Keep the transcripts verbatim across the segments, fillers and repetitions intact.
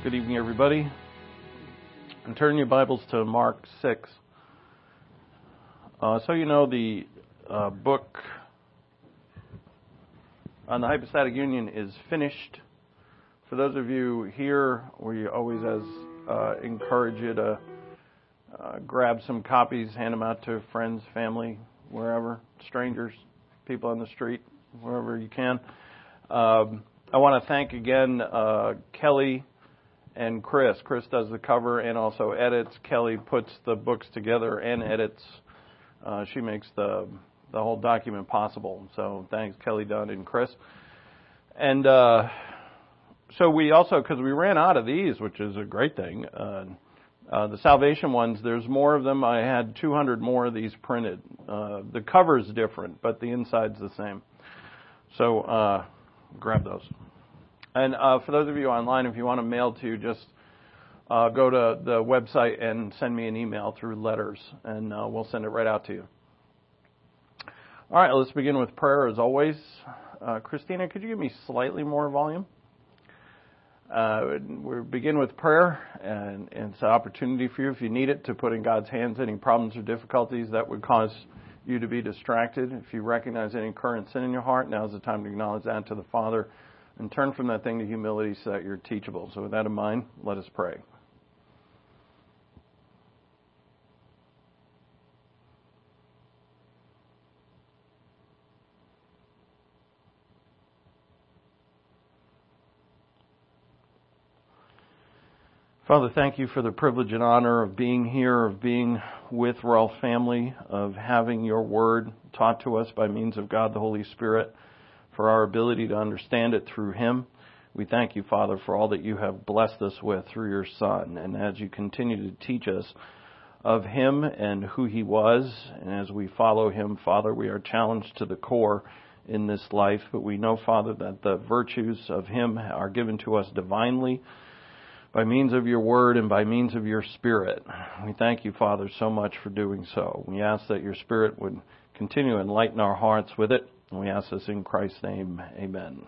Good evening, everybody. And turn your Bibles to Mark six. Uh, so you know, the uh, book on the hypostatic union is finished. For those of you here, we always as uh, encourage you to uh, grab some copies, hand them out to friends, family, wherever, strangers, people on the street, wherever you can. Um, I want to thank again uh, Kelly and Chris. Chris does the cover and also edits. Kelly puts the books together and edits. Uh, she makes the the whole document possible. So thanks, Kelly Dunn and Chris. And uh, so we also, because we ran out of these, which is a great thing, uh, uh, the Salvation ones, there's more of them. I had two hundred more of these printed. Uh, the cover's different, but the inside's the same. So uh, grab those. And uh, for those of you online, if you want to mail to, just uh, go to the website and send me an email through letters, and uh, we'll send it right out to you. All right, let's begin with prayer as always. Uh, Christina, could you give me slightly more volume? Uh, we'll begin with prayer, and, and it's an opportunity for you, if you need it, to put in God's hands any problems or difficulties that would cause you to be distracted. If you recognize any current sin in your heart, now's the time to acknowledge that to the Father and turn from that thing to humility so that you're teachable. So with that in mind, let us pray. Father, thank you for the privilege and honor of being here, of being with Royal Family, of having your word taught to us by means of God the Holy Spirit, for our ability to understand it through Him. We thank you, Father, for all that you have blessed us with through your Son. And as you continue to teach us of Him and who He was, and as we follow Him, Father, we are challenged to the core in this life. But we know, Father, that the virtues of Him are given to us divinely by means of your word and by means of your Spirit. We thank you, Father, so much for doing so. We ask that your Spirit would continue to enlighten our hearts with it. And we ask this in Christ's name, amen.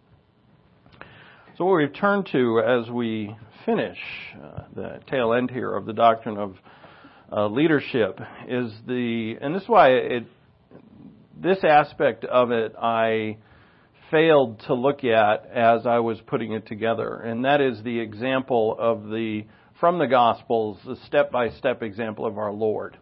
So what we've turned to as we finish uh, the tail end here of the doctrine of uh, leadership is the, and this is why it, this aspect of it I failed to look at as I was putting it together, and that is the example of the, from the Gospels, the step-by-step example of our Lord.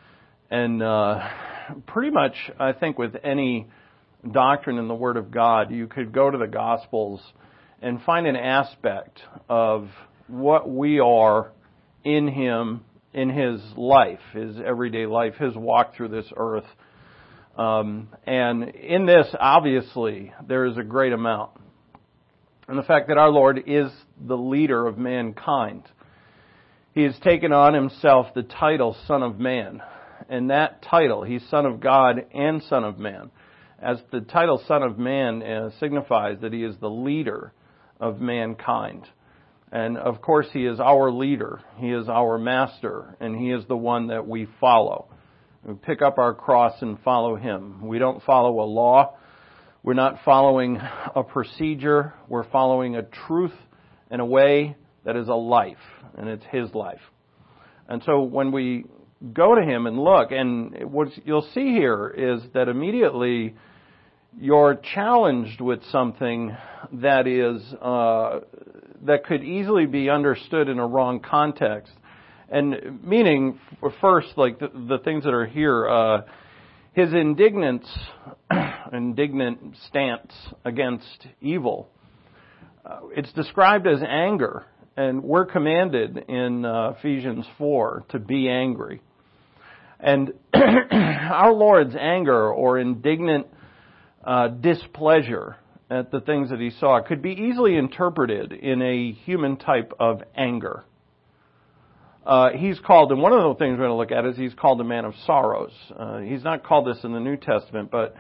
And uh, pretty much, I think with any doctrine in the Word of God, you could go to the Gospels and find an aspect of what we are in Him, in His life, His everyday life, His walk through this earth. Um, and in this, obviously, there is a great amount. And the fact that our Lord is the leader of mankind. He has taken on Himself the title Son of Man. And that title, He's Son of God and Son of Man. As the title Son of Man uh, signifies that He is the leader of mankind. And of course, He is our leader. He is our master. And He is the one that we follow. We pick up our cross and follow Him. We don't follow a law. We're not following a procedure. We're following a truth and a way that is a life. And it's His life. And so when we go to Him and look, and what you'll see here is that immediately you're challenged with something that is uh, that could easily be understood in a wrong context. And meaning, first, like the, the things that are here, uh, His indignant, indignant stance against evil. Uh, it's described as anger, and we're commanded in uh, Ephesians four to be angry. And our Lord's anger or indignant uh, displeasure at the things that He saw could be easily interpreted in a human type of anger. Uh, he's called, and one of the things we're going to look at is He's called a man of sorrows. Uh, he's not called this in the New Testament, but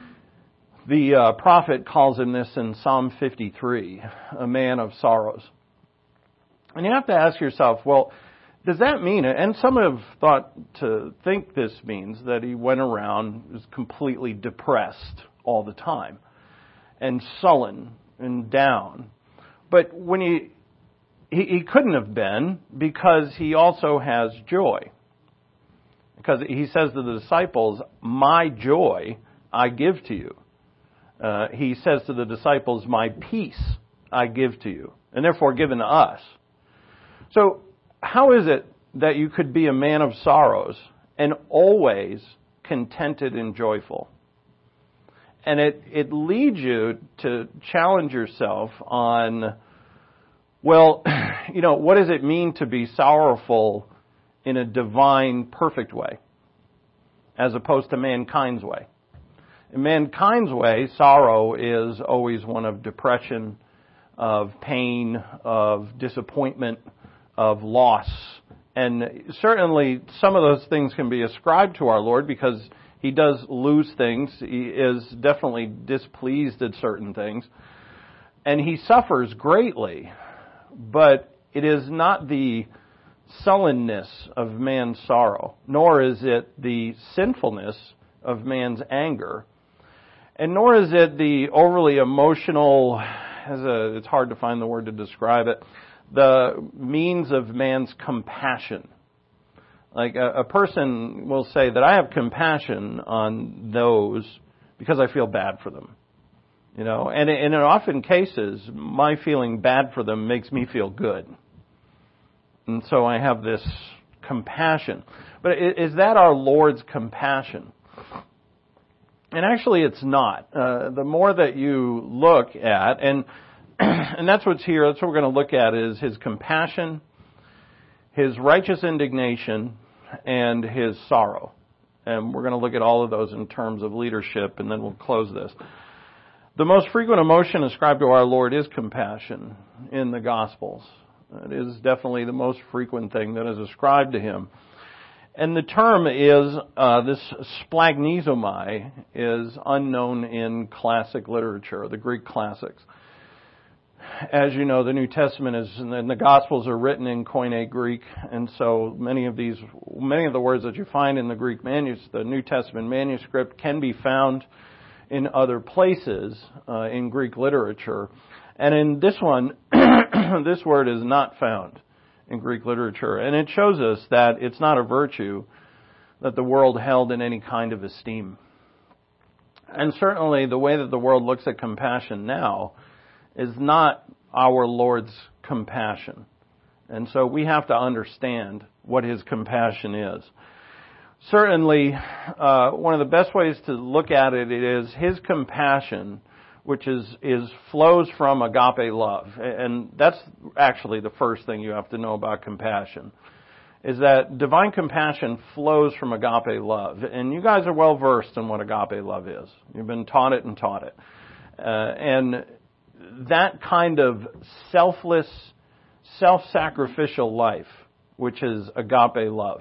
the uh, prophet calls Him this in Psalm fifty-three, a man of sorrows. And you have to ask yourself, well, does that mean, and some have thought to think this means that He went around, was completely depressed all the time, and sullen and down. But when you he, he couldn't have been, because he also has joy. Because he says to the disciples, my joy I give to you. Uh, he says to the disciples, my peace I give to you, and therefore given to us. So how is it that you could be a man of sorrows and always contented and joyful? And it, it leads you to challenge yourself on, well, you know, what does it mean to be sorrowful in a divine, perfect way, as opposed to mankind's way? In mankind's way, sorrow is always one of depression, of pain, of disappointment, of loss. And certainly some of those things can be ascribed to our Lord, because He does lose things. He is definitely displeased at certain things. And He suffers greatly. But it is not the sullenness of man's sorrow, nor is it the sinfulness of man's anger, and nor is it the overly emotional, as a, it's hard to find the word to describe it, the means of man's compassion. Like a, a person will say that I have compassion on those because I feel bad for them. You know, and, and in often cases, my feeling bad for them makes me feel good. And so I have this compassion. But is that our Lord's compassion? And actually it's not. Uh, the more that you look at, and and that's what's here, that's what we're going to look at, is His compassion, His righteous indignation, and His sorrow. And we're going to look at all of those in terms of leadership, and then we'll close this. The most frequent emotion ascribed to our Lord is compassion in the Gospels. It is definitely the most frequent thing that is ascribed to Him. And the term is, uh, this splagnizomai is unknown in classic literature, the Greek classics. As you know, the New Testament is, and the Gospels are written in Koine Greek, and so many of these, many of the words that you find in the Greek manuscript, the New Testament manuscript, can be found in other places uh, in Greek literature. And in this one, this word is not found in Greek literature. And it shows us that it's not a virtue that the world held in any kind of esteem. And certainly the way that the world looks at compassion now is not our Lord's compassion. And so we have to understand what His compassion is. Certainly, uh, one of the best ways to look at it is His compassion, which is, is flows from agape love. And that's actually the first thing you have to know about compassion, is that divine compassion flows from agape love. And you guys are well versed in what agape love is. You've been taught it and taught it. Uh, and that kind of selfless, self-sacrificial life, which is agape love.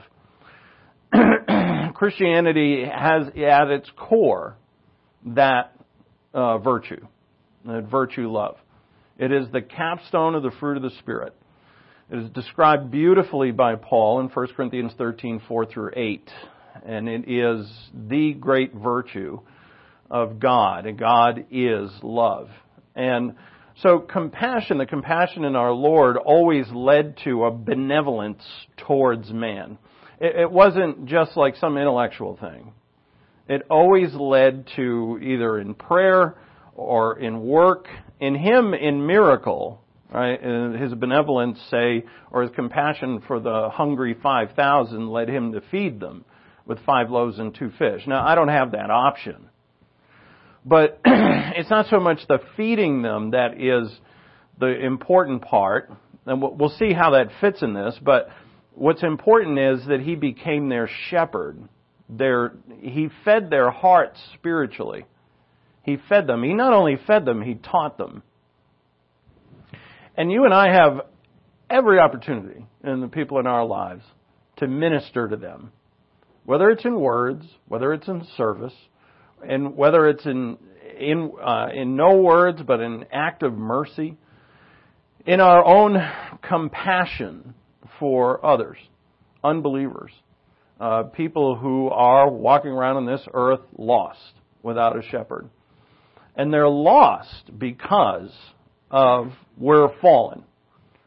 Christianity has at its core that uh, virtue, that virtue love. It is the capstone of the fruit of the Spirit. It is described beautifully by Paul in First Corinthians thirteen, four through eight. And it is the great virtue of God. And God is love. And so compassion, the compassion in our Lord always led to a benevolence towards man. It, it wasn't just like some intellectual thing. It always led to either in prayer or in work, in Him in miracle, right? His benevolence, say, or His compassion for the hungry five thousand led Him to feed them with five loaves and two fish. Now, I don't have that option. But it's not so much the feeding them that is the important part, and we'll see how that fits in this, but what's important is that He became their shepherd. Their, he fed their hearts spiritually. He fed them. He not only fed them, He taught them. And you and I have every opportunity in the people in our lives to minister to them, whether it's in words, whether it's in service, and whether it's in in uh, in no words, but in act of mercy, in our own compassion for others, unbelievers, uh, people who are walking around on this earth lost without a shepherd. And they're lost because of we're fallen.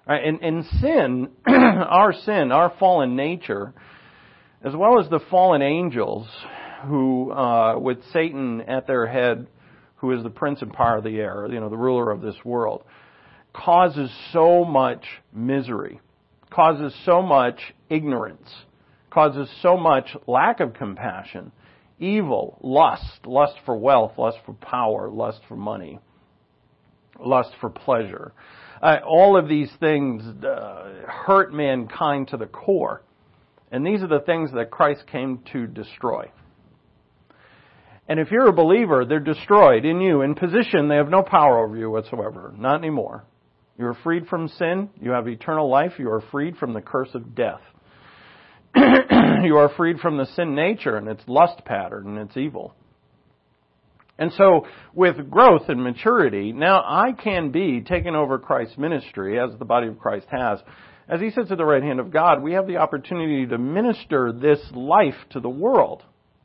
Right? And, and sin, our sin, our fallen nature, as well as the fallen angels, who, uh, with Satan at their head, who is the prince and power of the air, you know, the ruler of this world, causes so much misery, causes so much ignorance, causes so much lack of compassion, evil, lust, lust for wealth, lust for power, lust for money, lust for pleasure. Uh, all of these things uh, hurt mankind to the core. And these are the things that Christ came to destroy. And if you're a believer, they're destroyed in you. In position, they have no power over you whatsoever. Not anymore. You are freed from sin. You have eternal life. You are freed from the curse of death. You are freed from the sin nature and its lust pattern and its evil. And so, with growth and maturity, now I can be taking over Christ's ministry, as the body of Christ has. As He sits at the right hand of God, we have the opportunity to minister this life to the world.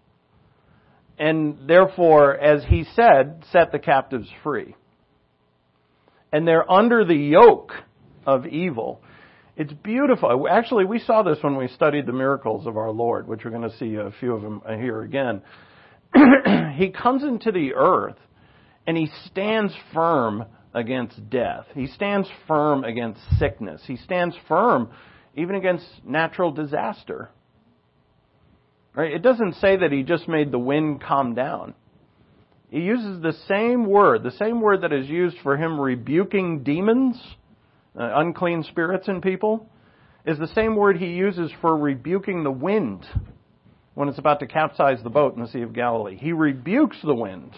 And therefore, as He said, set the captives free. And they're under the yoke of evil. It's beautiful. Actually, we saw this when we studied the miracles of our Lord, which we're going to see a few of them here again. He comes into the earth and He stands firm against death. He stands firm against sickness. He stands firm even against natural disaster. Right? It doesn't say that He just made the wind calm down. He uses the same word, the same word that is used for Him rebuking demons, uh, unclean spirits in people, is the same word He uses for rebuking the wind when it's about to capsize the boat in the Sea of Galilee. He rebukes the wind.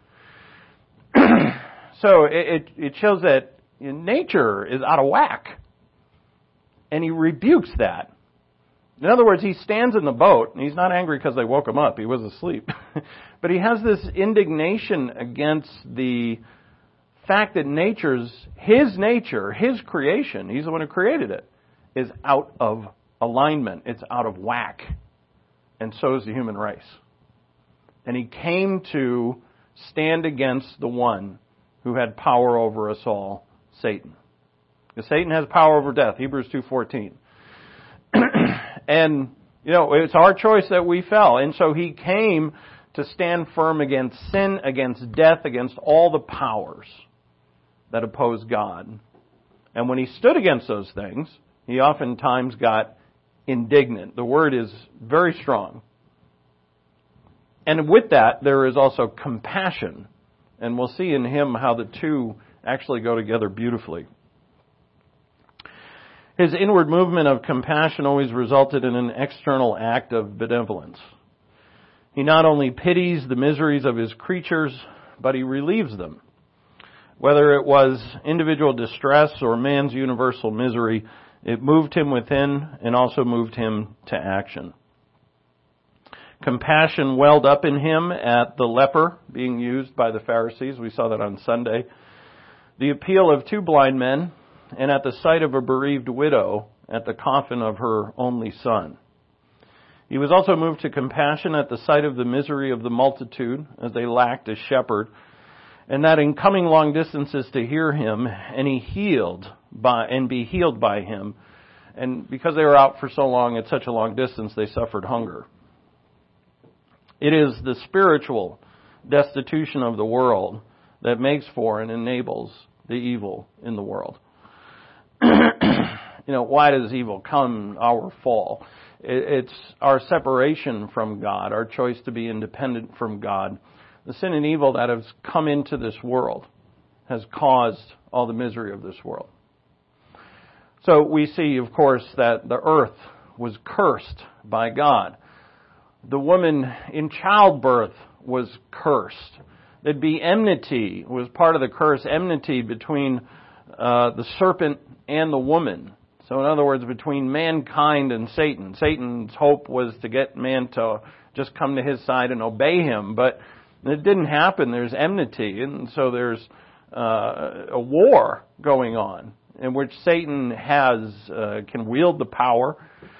So it, it shows that nature is out of whack. And He rebukes that. In other words, He stands in the boat, and He's not angry because they woke Him up. He was asleep. But He has this indignation against the fact that nature's, His nature, His creation, He's the one who created it, is out of alignment. It's out of whack. And so is the human race. And He came to stand against the one who had power over us all, Satan. Because Satan has power over death, Hebrews two fourteen. And, you know, it's our choice that we fell. And so He came to stand firm against sin, against death, against all the powers that oppose God. And when He stood against those things, He oftentimes got indignant. The word is very strong. And with that, there is also compassion. And we'll see in Him how the two actually go together beautifully. His inward movement of compassion always resulted in an external act of benevolence. He not only pities the miseries of His creatures, but He relieves them. Whether it was individual distress or man's universal misery, it moved Him within and also moved Him to action. Compassion welled up in Him at the leper being used by the Pharisees. We saw that on Sunday. The appeal of two blind men, and at the sight of a bereaved widow at the coffin of her only son. He was also moved to compassion at the sight of the misery of the multitude as they lacked a shepherd, and that in coming long distances to hear Him, and he healed by and be healed by Him, and because they were out for so long at such a long distance, they suffered hunger. It is the spiritual destitution of the world that makes for and enables the evil in the world. You know, why does evil come? Our fall. It's our separation from God, our choice to be independent from God. The sin and evil that has come into this world has caused all the misery of this world. So we see, of course, that the earth was cursed by God. The woman in childbirth was cursed. There'd be enmity, was part of the curse, enmity between uh, the serpent and the woman. So in other words, between mankind and Satan. Satan's hope was to get man to just come to his side and obey him, but it didn't happen. There's enmity, and so there's uh, a war going on in which Satan has uh, can wield the power.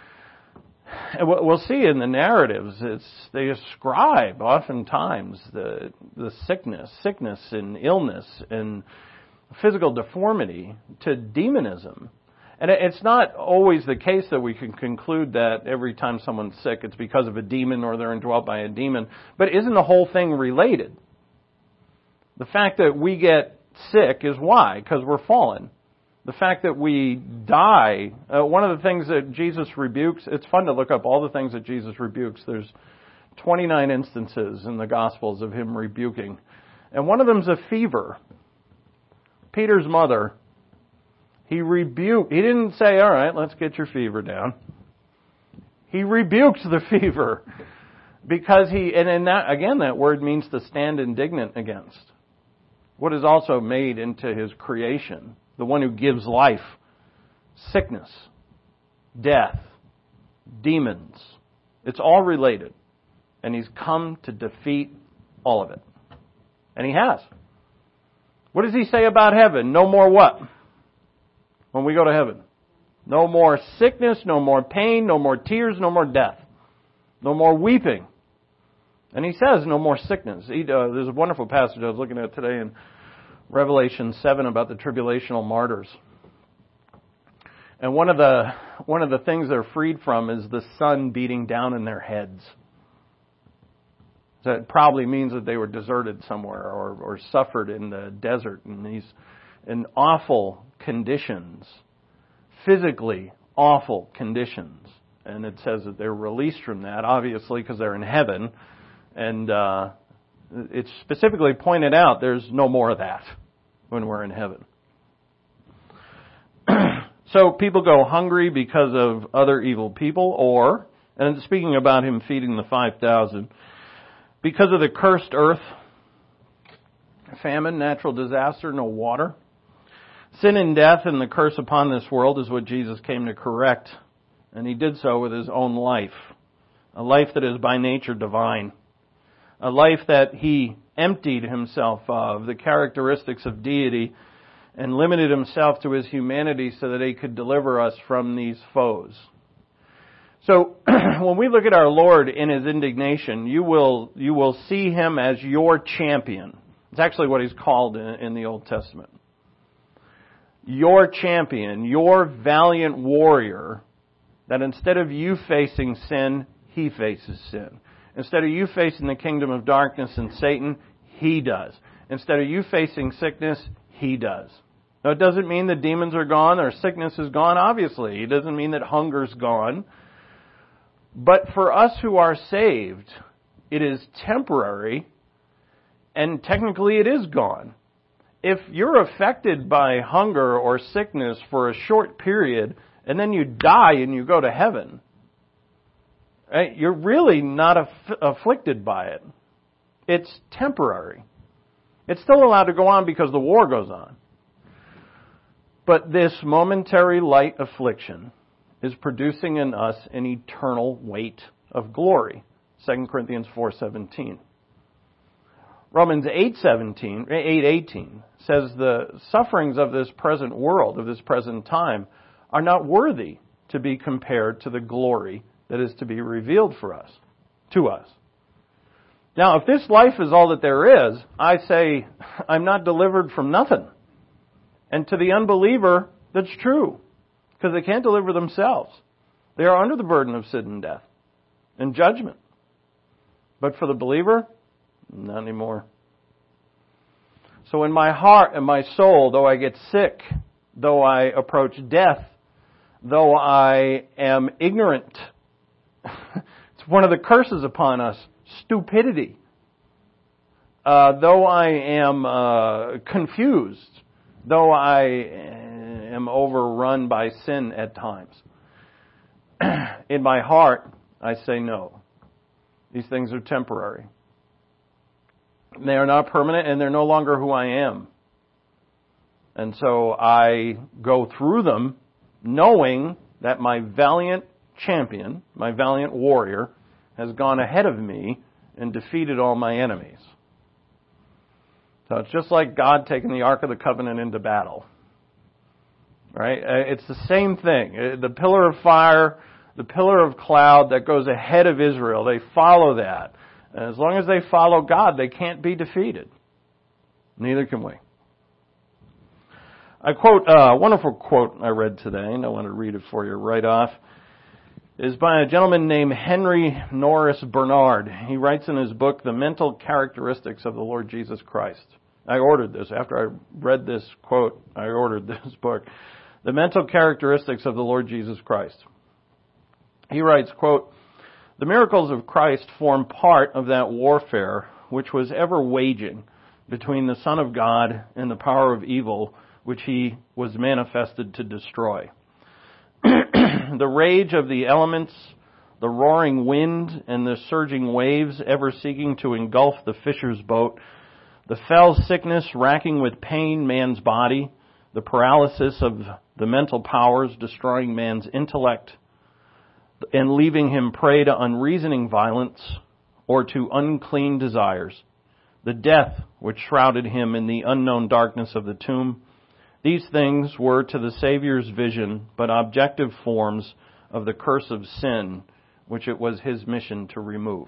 And what we'll see in the narratives is they ascribe oftentimes the the sickness, sickness and illness and physical deformity to demonism. And it's not always the case that we can conclude that every time someone's sick it's because of a demon or they're indwelt by a demon. But isn't the whole thing related? The fact that we get sick is why? Because we're fallen. The fact that we die, uh, one of the things that Jesus rebukes, it's fun to look up all the things that Jesus rebukes. There's twenty-nine instances in the Gospels of him rebuking. And one of them's a fever. Peter's mother, he rebuked, he didn't say, all right, let's get your fever down. He rebuked the fever because he, and in that, again, that word means to stand indignant against. What is also made into his creation, the one who gives life, sickness, death, demons. It's all related. And he's come to defeat all of it. And he has. What does he say about heaven? No more what? When we go to heaven. No more sickness, no more pain, no more tears, no more death. No more weeping. And he says no more sickness. He, uh, there's a wonderful passage I was looking at today in Revelation seven about the tribulational martyrs. And one of the one of the things they're freed from is the sun beating down in their heads. That probably means that they were deserted somewhere or, or suffered in the desert in these in awful conditions, physically awful conditions. And it says that they're released from that, obviously, because they're in heaven. And uh, it's specifically pointed out there's no more of that when we're in heaven. So people go hungry because of other evil people, or, and speaking about him feeding the five thousand, because of the cursed earth, famine, natural disaster, no water. Sin and death and the curse upon this world is what Jesus came to correct. And he did so with his own life. A life that is by nature divine. A life that he emptied himself of, the characteristics of deity, and limited himself to his humanity so that he could deliver us from these foes. So, when we look at our Lord in his indignation, you will you will see him as your champion. It's actually what he's called in, in the Old Testament. Your champion, your valiant warrior, that instead of you facing sin, he faces sin. Instead of you facing the kingdom of darkness and Satan, he does. Instead of you facing sickness, he does. Now, it doesn't mean that demons are gone or sickness is gone, obviously. It doesn't mean that hunger's gone. But for us who are saved, it is temporary, and technically it is gone. If you're affected by hunger or sickness for a short period, and then you die and you go to heaven, right, you're really not aff- afflicted by it. It's temporary. It's still allowed to go on because the war goes on. But this momentary light affliction is producing in us an eternal weight of glory. Second Corinthians four seventeen. Romans eight seventeen, eight eighteen says the sufferings of this present world, of this present time, are not worthy to be compared to the glory that is to be revealed for us, to us. Now, if this life is all that there is, I say, I'm not delivered from nothing. And to the unbeliever, that's true, because they can't deliver themselves. They are under the burden of sin and death and judgment. But for the believer, not anymore. So in my heart and my soul, though I get sick, though I approach death, though I am ignorant, it's one of the curses upon us, stupidity. Uh, though I am uh, confused, though I am overrun by sin at times, in my heart, I say no. These things are temporary. They are not permanent, and they're no longer who I am. And so I go through them knowing that my valiant champion, my valiant warrior, has gone ahead of me and defeated all my enemies. So it's just like God taking the Ark of the Covenant into battle. Right? It's the same thing. The pillar of fire, the pillar of cloud that goes ahead of Israel, they follow that. And as long as they follow God, they can't be defeated. Neither can we. I quote, uh, a wonderful quote I read today, and I want to read it for you right off, is by a gentleman named Henry Norris Bernard. He writes in his book, The Mental Characteristics of the Lord Jesus Christ. I ordered this. After I read this quote, I ordered this book. The Mental Characteristics of the Lord Jesus Christ. He writes, quote, "The miracles of Christ form part of that warfare which was ever waging between the Son of God and the power of evil, which he was manifested to destroy. The rage of the elements, the roaring wind, and the surging waves ever seeking to engulf the fisher's boat, the fell sickness racking with pain man's body, the paralysis of the mental powers destroying man's intellect, and leaving him prey to unreasoning violence or to unclean desires, the death which shrouded him in the unknown darkness of the tomb, these things were to the Savior's vision but objective forms of the curse of sin, which it was his mission to remove."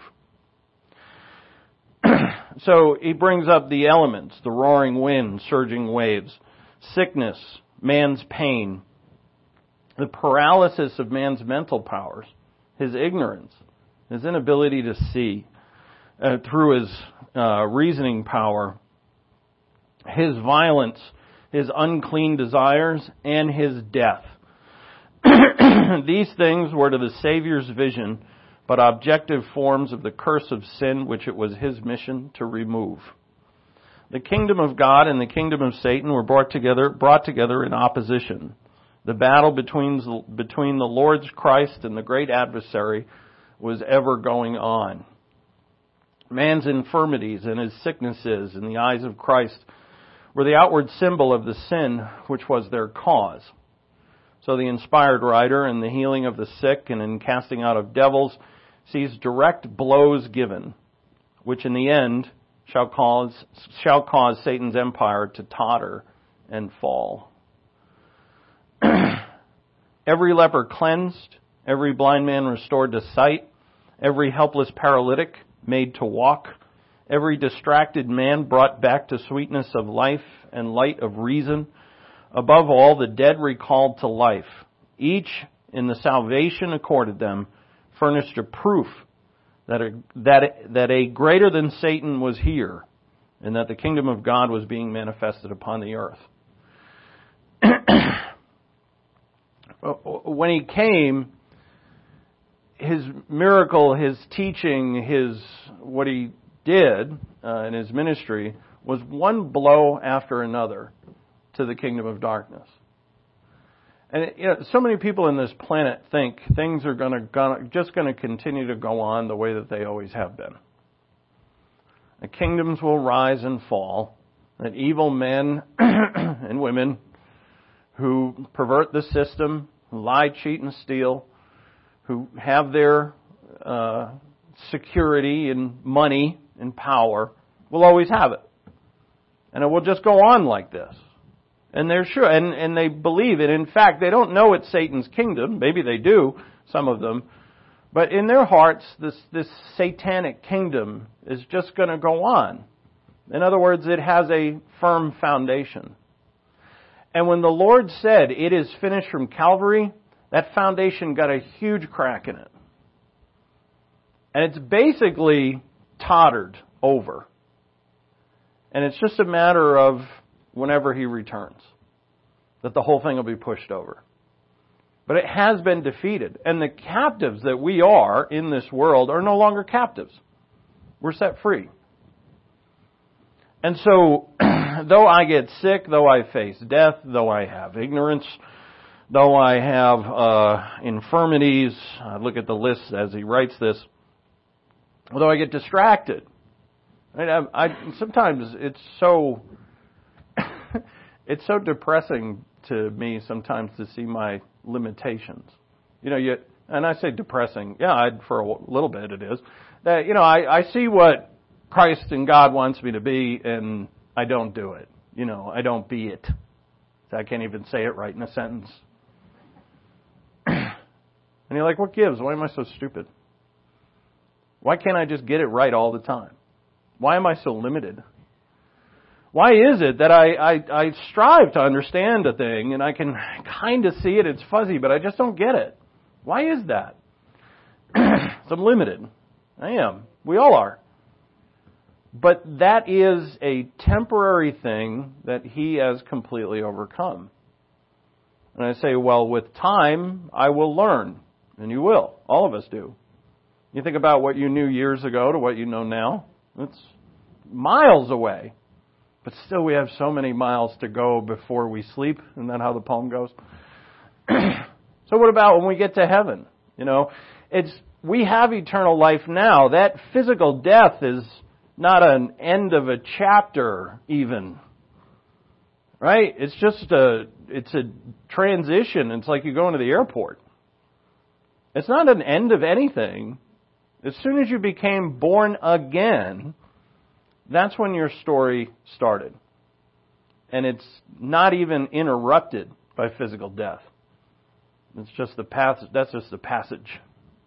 So he brings up the elements, the roaring wind, surging waves, sickness, man's pain, the paralysis of man's mental powers, his ignorance, his inability to see uh, through his uh, reasoning power, his violence, his unclean desires, and his death. These things were to the Savior's vision, but objective forms of the curse of sin, which it was his mission to remove. The kingdom of God and the kingdom of Satan were brought together, brought together in opposition. The battle between, between the Lord's Christ and the great adversary was ever going on. Man's infirmities and his sicknesses in the eyes of Christ were the outward symbol of the sin which was their cause. So the inspired writer in the healing of the sick and in casting out of devils sees direct blows given, which in the end shall cause, shall cause Satan's empire to totter and fall. Every leper cleansed, every blind man restored to sight, every helpless paralytic made to walk, every distracted man brought back to sweetness of life and light of reason, above all, the dead recalled to life. Each, in the salvation accorded them, furnished a proof that a, that, that a greater than Satan was here, and that the kingdom of God was being manifested upon the earth. When he came, his miracle, his teaching, his what he did uh, in his ministry was one blow after another to the kingdom of darkness. And you know, so many people in this planet think things are going to just going to continue to go on the way that they always have been. The kingdoms will rise and fall. That evil men and women who pervert the system, who lie, cheat, and steal, who have their uh, security and money and power, will always have it, and it will just go on like this. And they're sure, and, and they believe it. In fact, they don't know it's Satan's kingdom. Maybe they do, some of them. But in their hearts, this, this satanic kingdom is just going to go on. In other words, it has a firm foundation. And when the Lord said, "It is finished" from Calvary, that foundation got a huge crack in it. And it's basically tottered over. And it's just a matter of whenever he returns, that the whole thing will be pushed over. But it has been defeated. And the captives that we are in this world are no longer captives. We're set free. And so, though I get sick, though I face death, though I have ignorance, though I have uh, infirmities, I look at the list as he writes this, although I get distracted, right? I, I, sometimes it's so... It's so depressing to me sometimes to see my limitations. You know, you, and I say depressing, yeah, I'd, for a little bit it is. That, you know, I, I see what Christ and God wants me to be, and I don't do it. You know, I don't be it. I can't even say it right in a sentence. And you're like, what gives? Why am I so stupid? Why can't I just get it right all the time? Why am I so limited? Why is it that I, I, I strive to understand a thing and I can kind of see it, it's fuzzy, but I just don't get it? Why is that? So I'm limited. I am. We all are. But that is a temporary thing that he has completely overcome. And I say, well, with time, I will learn. And you will. All of us do. You think about what you knew years ago to what you know now. It's miles away. But still we have so many miles to go before we sleep. Isn't that how the poem goes? So what about when we get to heaven? You know, it's we have eternal life now. That physical death is not an end of a chapter even. Right? It's just a it's a transition. It's like you go into the airport. It's not an end of anything. As soon as you became born again, that's when your story started. And it's not even interrupted by physical death. It's just the passage. That's just the passage.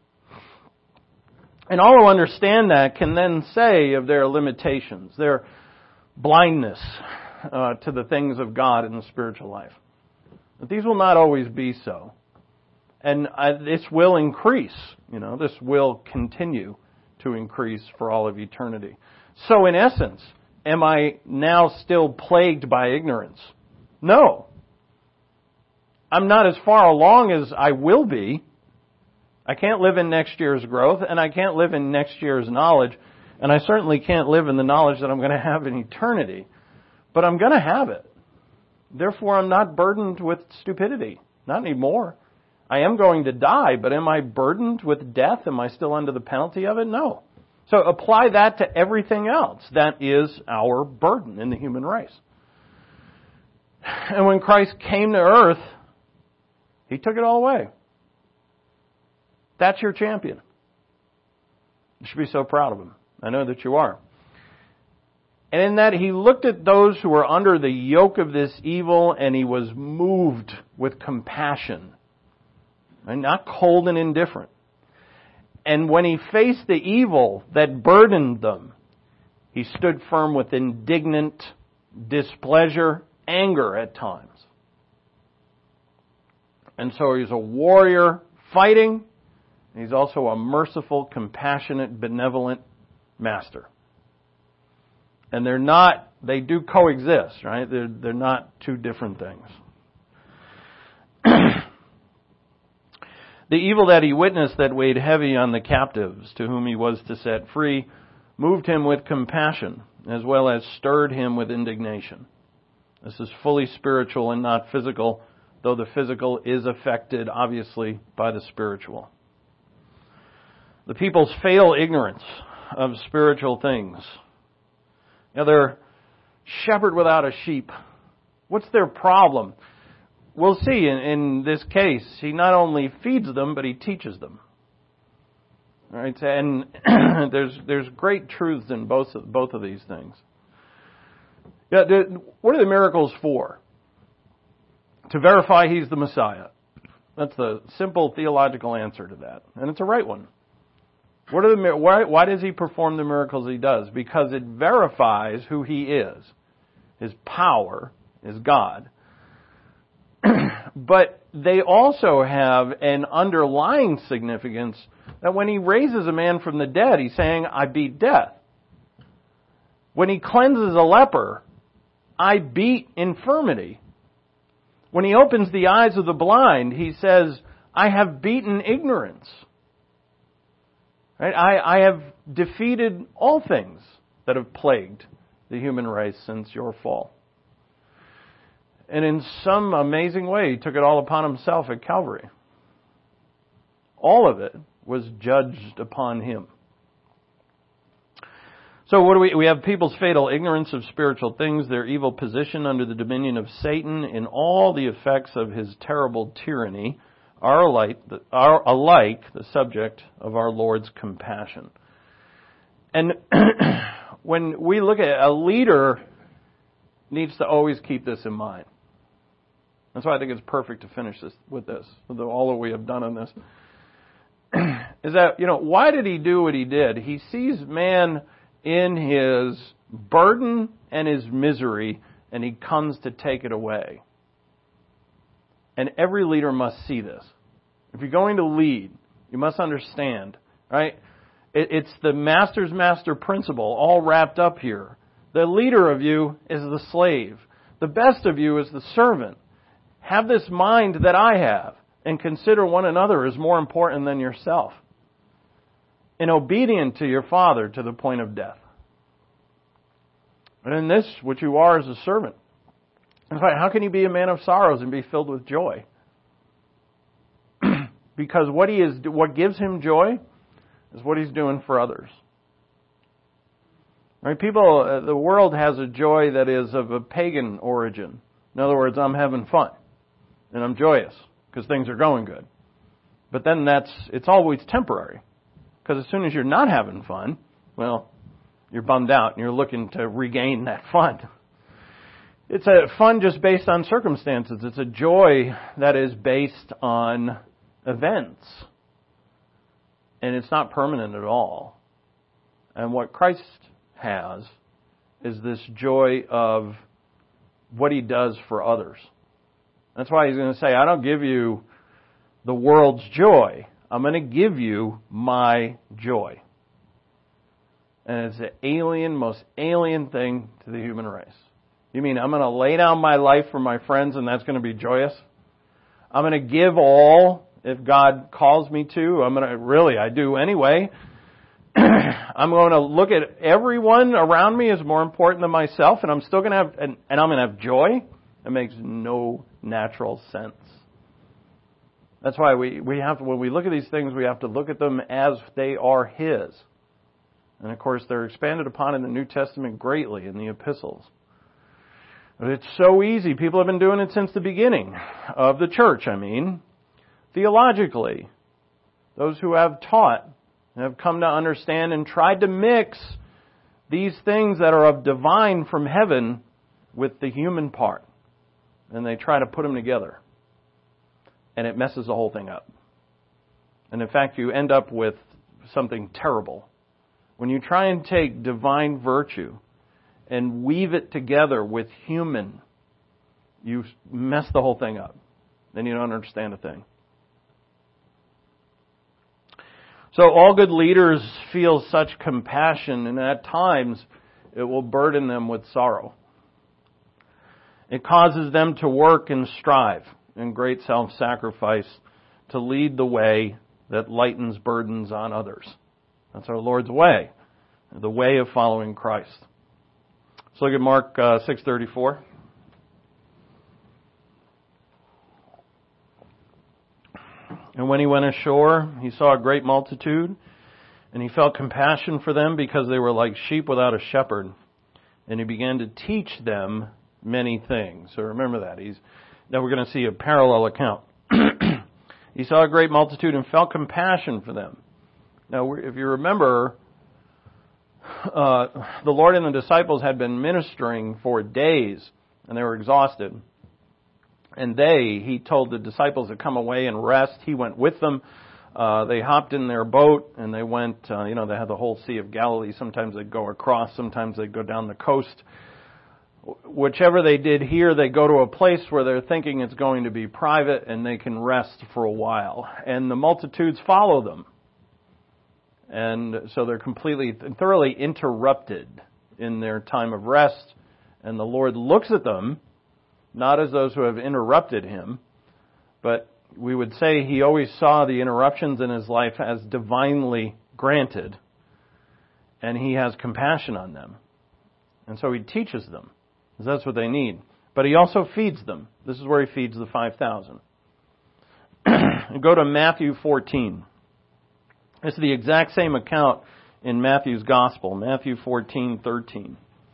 And all who understand that can then say of their limitations, their blindness uh, to the things of God in the spiritual life. But these will not always be so. And I, this will increase. You know, this will continue to increase for all of eternity. So in essence, am I now still plagued by ignorance? No. I'm not as far along as I will be. I can't live in next year's growth, and I can't live in next year's knowledge, and I certainly can't live in the knowledge that I'm going to have in eternity. But I'm going to have it. Therefore, I'm not burdened with stupidity. Not anymore. I am going to die, but am I burdened with death? Am I still under the penalty of it? No. So apply that to everything else. That is our burden in the human race. And when Christ came to earth, He took it all away. That's your champion. You should be so proud of Him. I know that you are. And in that He looked at those who were under the yoke of this evil and He was moved with compassion. And not cold and indifferent. And when He faced the evil that burdened them, He stood firm with indignant displeasure, anger at times. And so He's a warrior fighting. He's also a merciful, compassionate, benevolent master. And they're not, they do coexist, right? They're, they're not two different things. The evil that He witnessed that weighed heavy on the captives to whom He was to set free moved Him with compassion as well as stirred Him with indignation. This is fully spiritual and not physical, though the physical is affected, obviously, by the spiritual. The people's fatal ignorance of spiritual things. Now, they're shepherd without a sheep. What's their problem? We'll see in, in this case, He not only feeds them, but He teaches them. All right, and there's there's great truths in both of, both of these things. Yeah, what are the miracles for? To verify He's the Messiah. That's the simple theological answer to that, and it's a right one. What are the why, why does He perform the miracles He does? Because it verifies who He is. His power is God. But they also have an underlying significance that when He raises a man from the dead, He's saying, I beat death. When He cleanses a leper, I beat infirmity. When He opens the eyes of the blind, He says, I have beaten ignorance. Right? I, I have defeated all things that have plagued the human race since your fall. And in some amazing way, He took it all upon Himself at Calvary. All of it was judged upon Him. So what do we, we have people's fatal ignorance of spiritual things, their evil position under the dominion of Satan, and all the effects of his terrible tyranny are alike, are alike the subject of our Lord's compassion. And when we look at a leader needs to always keep this in mind. That's why I think it's perfect to finish this with this, with all that we have done on this. Is that, you know, why did He do what He did? He sees man in his burden and his misery, and he comes to take it away. And every leader must see this. If you're going to lead, you must understand, right? It, it's the master's master principle all wrapped up here. The leader of you is the slave. The best of you is the servant. Have this mind that I have, and consider one another as more important than yourself, and obedient to your Father to the point of death. And in this, which you are as a servant. In fact, how can you be a man of sorrows and be filled with joy? Because what he is, what gives him joy is what he's doing for others. Right? People, uh, the world has a joy that is of a pagan origin. In other words, I'm having fun and I'm joyous because things are going good. But then that's, it's always temporary. Because as soon as you're not having fun, well, you're bummed out and you're looking to regain that fun. It's a fun just based on circumstances. It's a joy that is based on events. And it's not permanent at all. And what Christ has is this joy of what he does for others. That's why he's going to say, I don't give you the world's joy. I'm going to give you my joy. And it's the alien, most alien thing to the human race. You mean I'm going to lay down my life for my friends and that's going to be joyous? I'm going to give all if God calls me to. I'm going to, really, I do anyway. I'm going to look at everyone around me as more important than myself, and I'm still going to have, and, and I'm going to have joy. It makes no natural sense. That's why we, we have to, when we look at these things, we have to look at them as they are His. And of course, they're expanded upon in the New Testament greatly in the epistles. But it's so easy. People have been doing it since the beginning of the church, I mean. Theologically, those who have taught and have come to understand and tried to mix these things that are of divine from heaven with the human part. And they try to put them together. And it messes the whole thing up. And in fact, you end up with something terrible. When you try and take divine virtue and weave it together with human, you mess the whole thing up. Then you don't understand a thing. So all good leaders feel such compassion, and at times it will burden them with sorrow. It causes them to work and strive in great self-sacrifice to lead the way that lightens burdens on others. That's our Lord's way, the way of following Christ. Let's look at Mark uh, six thirty-four. And when he went ashore, he saw a great multitude, and he felt compassion for them because they were like sheep without a shepherd. And he began to teach them many things. So remember that. He's now we're going to see a parallel account. He saw a great multitude and felt compassion for them. Now, if you remember, uh, the Lord and the disciples had been ministering for days, and they were exhausted. And they, he told the disciples to come away and rest. He went with them. Uh, they hopped in their boat and they went, uh, you know, they had the whole Sea of Galilee. Sometimes they'd go across, sometimes they'd go down the coast. Whichever they did here, they go to a place where they're thinking it's going to be private and they can rest for a while. And the multitudes follow them. And so they're completely, thoroughly interrupted in their time of rest. And the Lord looks at them, not as those who have interrupted him, but we would say he always saw the interruptions in his life as divinely granted, and he has compassion on them. And so he teaches them, because that's what they need. But he also feeds them. This is where he feeds the five thousand. Go to Matthew fourteen. This is the exact same account in Matthew's Gospel, Matthew fourteen thirteen.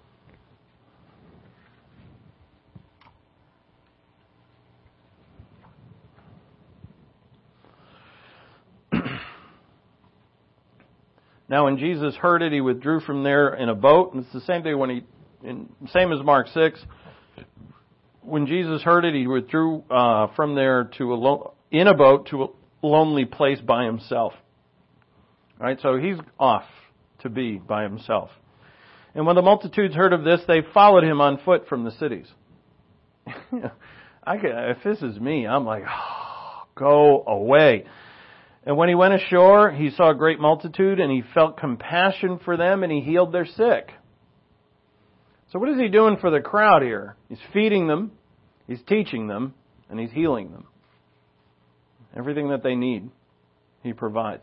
Now, when Jesus heard it, he withdrew from there in a boat. And it's the same thing when he, in, same as Mark six. When Jesus heard it, he withdrew uh, from there to a lo- in a boat to a lonely place by himself. Right, so he's off to be by himself. And when the multitudes heard of this, they followed him on foot from the cities. I could, if this is me, I'm like, oh, go away. And when he went ashore, he saw a great multitude, and he felt compassion for them, and he healed their sick. So what is he doing for the crowd here? He's feeding them, he's teaching them, and he's healing them. Everything that they need, he provides.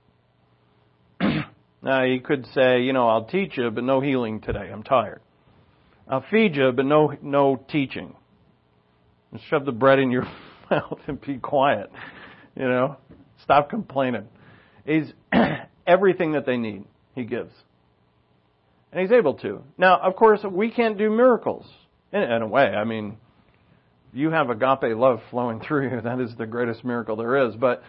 Now, he could say, you know, I'll teach you, but no healing today. I'm tired. I'll feed you, but no no teaching. Just shove the bread in your mouth and be quiet. You know, stop complaining. He's everything that they need, he gives. And he's able to. Now, of course, we can't do miracles. In, in a way, I mean, you have agape love flowing through you. That is the greatest miracle there is. But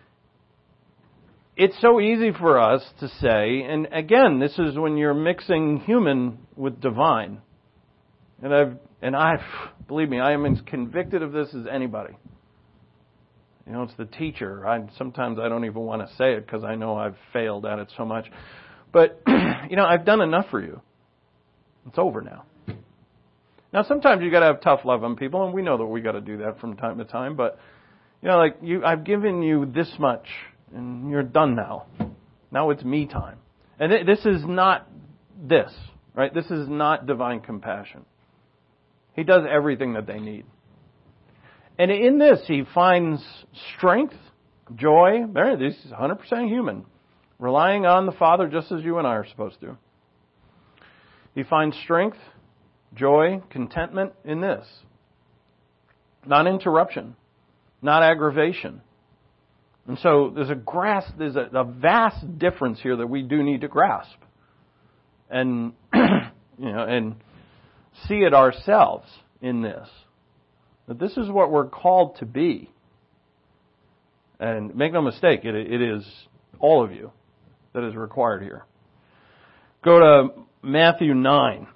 it's so easy for us to say, and again, this is when you're mixing human with divine. And I've, and I've, believe me, I am as convicted of this as anybody. You know, it's the teacher. I sometimes I don't even want to say it because I know I've failed at it so much. But, you know, I've done enough for you. It's over now. Now, sometimes you got to have tough love on people, and we know that we got to do that from time to time. But, you know, like you, I've given you this much, and you're done now. Now it's me time. And th- this is not this, right? This is not divine compassion. He does everything that they need. And in this, he finds strength, joy. There, this is one hundred percent human. Relying on the Father just as you and I are supposed to. He finds strength, joy, contentment in this. Not interruption. Not aggravation. And so there's a grasp, there's a, a vast difference here that we do need to grasp. And, you know, and see it ourselves in this. That this is what we're called to be. And make no mistake, it, it is all of you that is required here. Go to Matthew nine.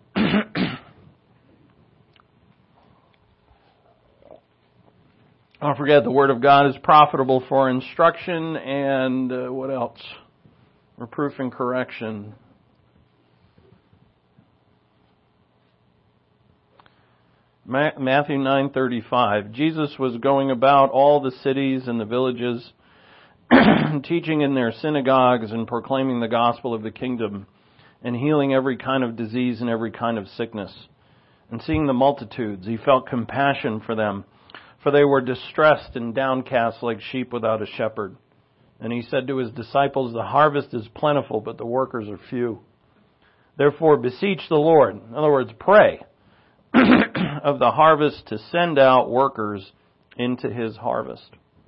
Don't forget, the Word of God is profitable for instruction and uh, what else? Reproof and correction. Ma- Matthew nine thirty-five. Jesus was going about all the cities and the villages, teaching in their synagogues and proclaiming the gospel of the kingdom, and healing every kind of disease and every kind of sickness. And seeing the multitudes, he felt compassion for them, for they were distressed and downcast like sheep without a shepherd. And he said to his disciples, the harvest is plentiful, but the workers are few. Therefore beseech the Lord, in other words, pray, of the harvest to send out workers into his harvest.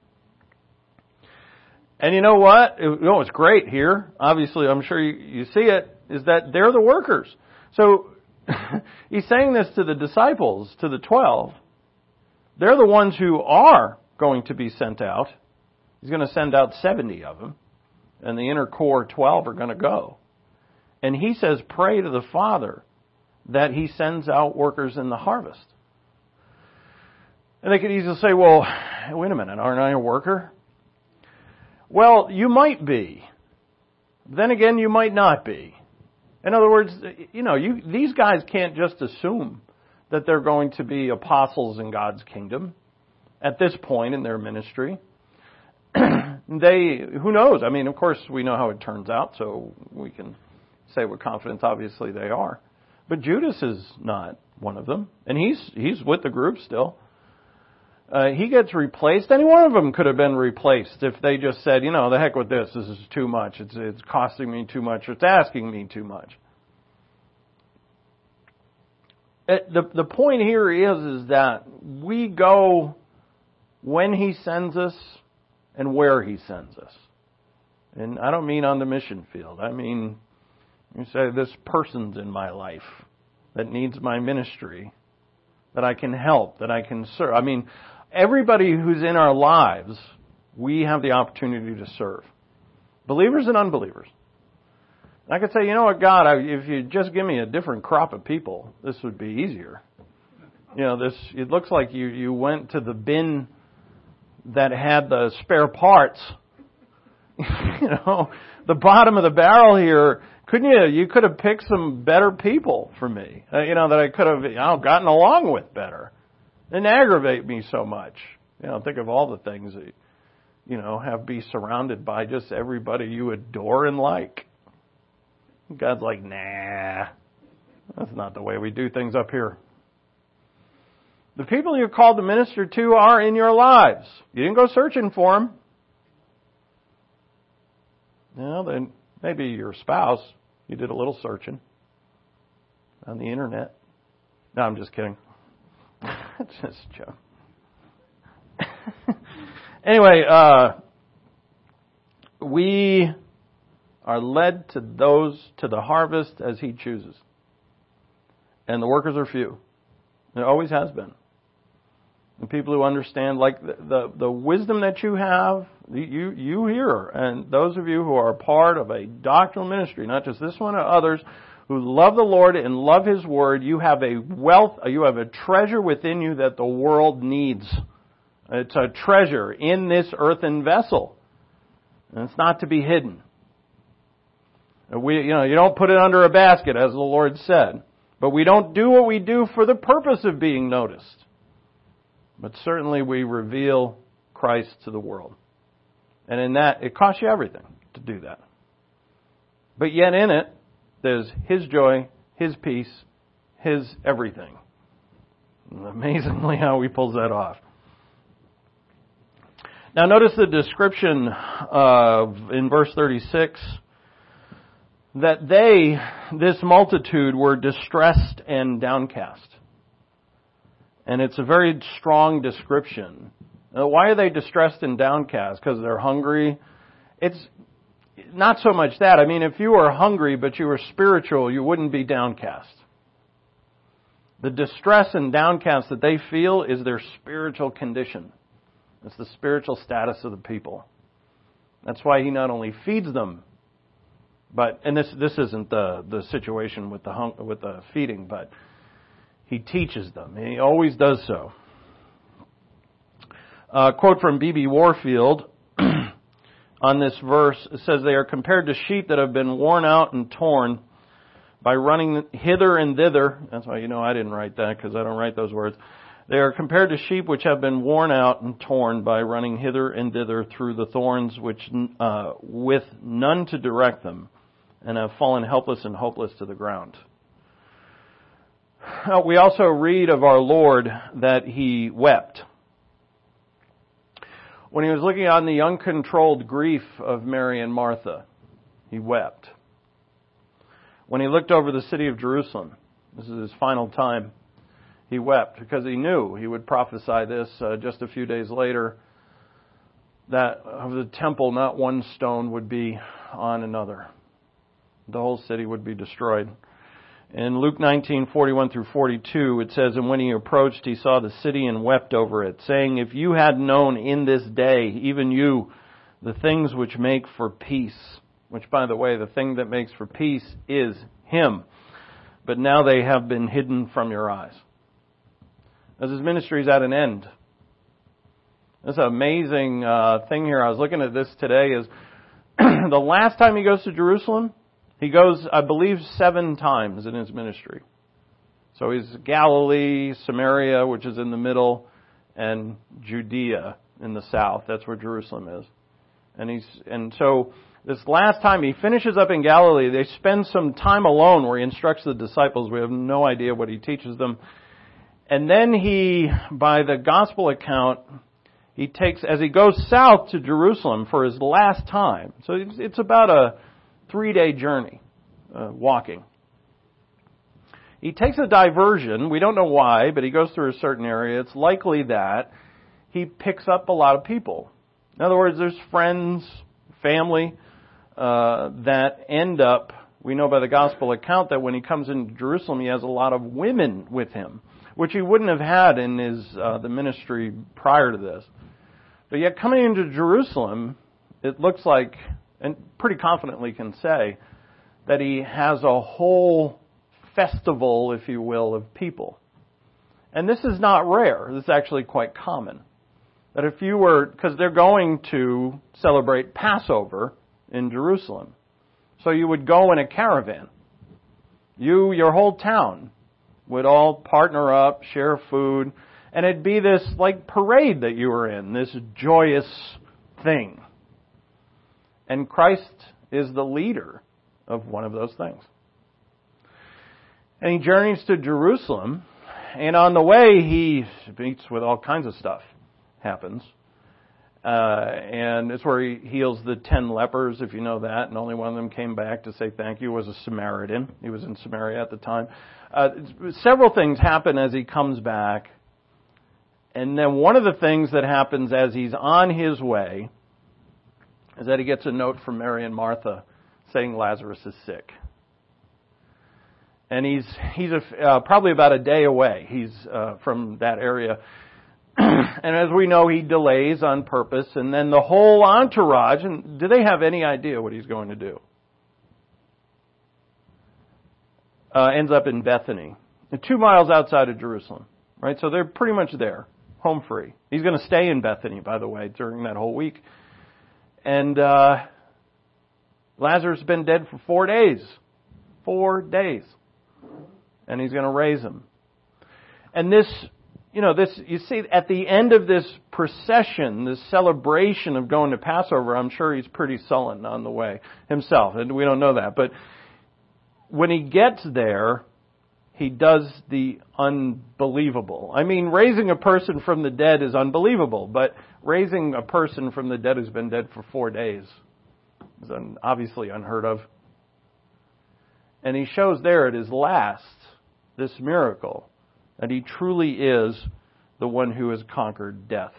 And you know what? You know what's great here, obviously I'm sure you, you see it, is that they're the workers. So he's saying this to the disciples, to the twelve. They're the ones who are going to be sent out. He's going to send out seventy of them. And the inner core twelve are going to go. And he says, pray to the Father that he sends out workers in the harvest. And they could easily say, well, wait a minute, aren't I a worker? Well, you might be. Then again, you might not be. In other words, you know, you, these guys can't just assume that they're going to be apostles in God's kingdom at this point in their ministry. They, who knows? I mean, of course, we know how it turns out, so we can say with confidence, obviously, they are. But Judas is not one of them, and he's he's with the group still. Uh, he gets replaced. Any one of them could have been replaced if they just said, you know, the heck with this. This is too much. It's it's costing me too much. It's asking me too much. It, the the point here is is that we go when he sends us and where he sends us. And I don't mean on the mission field. I mean, you say this person's in my life that needs my ministry, that I can help, that I can serve. I mean, everybody who's in our lives, we have the opportunity to serve. Believers and unbelievers. And I could say, you know what, God, I, if you just give me a different crop of people, this would be easier. You know, this, it looks like you, you went to the bin that had the spare parts, you know, the bottom of the barrel here. Couldn't you? You could have picked some better people for me, uh, you know, that I could have, you know, gotten along with better. Didn't aggravate me so much. You know, think of all the things that, you know, have be surrounded by just everybody you adore and like. God's like, nah, that's not the way we do things up here. The people you're called to minister to are in your lives. You didn't go searching for them. Well, then maybe your spouse, you did a little searching on the internet. No, I'm just kidding. It's just a joke. Anyway, uh, we are led to those, to the harvest as He chooses. And the workers are few. There always has been. The people who understand, like the, the, the wisdom that you have, you, you here, and those of you who are part of a doctrinal ministry, not just this one, or others, who love the Lord and love His Word, you have a wealth, you have a treasure within you that the world needs. It's a treasure in this earthen vessel. And it's not to be hidden. We, you know, you don't put it under a basket, as the Lord said. But we don't do what we do for the purpose of being noticed. But certainly we reveal Christ to the world. And in that, it costs you everything to do that. But yet in it, there's His joy, His peace, His everything. And amazingly how He pulls that off. Now notice the description of, in verse thirty-six, that they, this multitude, were distressed and downcast. And it's a very strong description. Now, why are they distressed and downcast? Because they're hungry? It's not so much that. I mean, if you were hungry but you were spiritual, you wouldn't be downcast. The distress and downcast that they feel is their spiritual condition. It's the spiritual status of the people. That's why He not only feeds them, but, and this this isn't the, the situation with the hung, with the feeding, but He teaches them. And He always does so. A quote from B B Warfield on this verse says, "They are compared to sheep that have been worn out and torn by running hither and thither." That's why, you know, I didn't write that because I don't write those words. "They are compared to sheep which have been worn out and torn by running hither and thither through the thorns, which uh, with none to direct them, and have fallen helpless and hopeless to the ground." Uh, we also read of our Lord that He wept. When He was looking on the uncontrolled grief of Mary and Martha, He wept. When He looked over the city of Jerusalem, this is His final time, He wept because He knew He would prophesy this uh, just a few days later, that of the temple not one stone would be on another. The whole city would be destroyed. In Luke nineteen, forty-one through forty-two, it says, "And when He approached, He saw the city and wept over it, saying, If you had known in this day, even you, the things which make for peace," which, by the way, the thing that makes for peace is Him, "but now they have been hidden from your eyes." As His ministry is at an end. This amazing uh, thing here. I was looking at this today. Is the last time He goes to Jerusalem, He goes, I believe, seven times in His ministry. So He's Galilee, Samaria, which is in the middle, and Judea in the south. That's where Jerusalem is. And he's and so this last time He finishes up in Galilee, they spend some time alone where He instructs the disciples. We have no idea what He teaches them. And then He, by the gospel account, He takes, as He goes south to Jerusalem for His last time. So it's, it's about a three-day journey, uh, walking. He takes a diversion. We don't know why, but He goes through a certain area. It's likely that He picks up a lot of people. In other words, there's friends, family, uh, that end up, we know by the gospel account that when He comes into Jerusalem, He has a lot of women with Him, which He wouldn't have had in His uh, the ministry prior to this. But yet coming into Jerusalem, it looks like, and pretty confidently can say, that He has a whole festival, if you will, of people. And this is not rare. This is actually quite common. That if you were, because they're going to celebrate Passover in Jerusalem. So you would go in a caravan. You, your whole town, would all partner up, share food, and it'd be this like parade that you were in, this joyous thing. And Christ is the leader of one of those things. And he journeys to Jerusalem, and on the way he meets with all kinds of stuff happens. Uh, and it's where he heals the ten lepers, if you know that, and only one of them came back to say thank you, was a Samaritan. He was in Samaria at the time. Uh, several things happen as he comes back. And then one of the things that happens as he's on his way is that he gets a note from Mary and Martha saying Lazarus is sick. And he's he's a, uh, probably about a day away. He's uh, from that area. And as we know, he delays on purpose. And then the whole entourage, and do they have any idea what he's going to do? Uh, ends up in Bethany, two miles outside of Jerusalem. Right? So they're pretty much there, home free. He's going to stay in Bethany, by the way, during that whole week. And uh, Lazarus has been dead for four days. Four days. And he's going to raise him. And this, you know, this, you see, at the end of this procession, this celebration of going to Passover, I'm sure he's pretty sullen on the way himself. And we don't know that. But when he gets there, he does the unbelievable. I mean, raising a person from the dead is unbelievable, but raising a person from the dead who's been dead for four days is obviously unheard of. And he shows there at his last this miracle, that he truly is the one who has conquered death.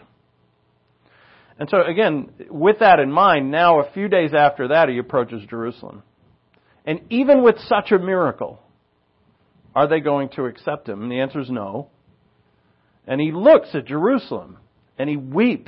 And so again, with that in mind, now a few days after that, he approaches Jerusalem. And even with such a miracle, are they going to accept him? And the answer is no. And he looks at Jerusalem and he weeps.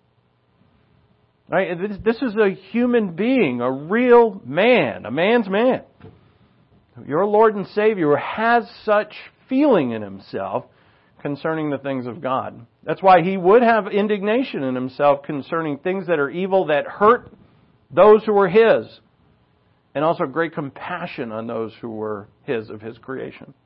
Right? This is a human being, a real man, a man's man. Your Lord and Savior has such feeling in himself concerning the things of God. That's why he would have indignation in himself concerning things that are evil, that hurt those who were his, and also great compassion on those who were his, of his creation.